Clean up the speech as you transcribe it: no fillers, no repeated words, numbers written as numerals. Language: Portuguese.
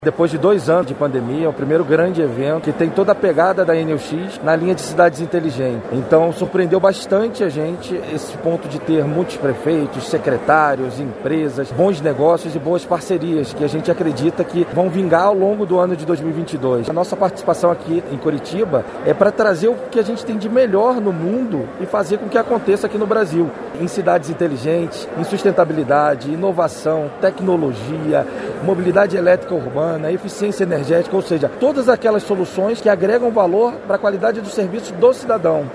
Depois de 2 anos de pandemia, é o primeiro grande evento que tem toda a pegada da Enel X na linha de cidades inteligentes. Então, surpreendeu bastante a gente esse ponto de ter muitos prefeitos, secretários, empresas, bons negócios e boas parcerias que a gente acredita que vão vingar ao longo do ano de 2022. A nossa participação aqui em Curitiba é para trazer o que a gente tem de melhor no mundo e fazer com que aconteça aqui no Brasil, em cidades inteligentes, em sustentabilidade, inovação, tecnologia, mobilidade elétrica urbana, eficiência energética, ou seja, todas aquelas soluções que agregam valor para a qualidade do serviço do cidadão.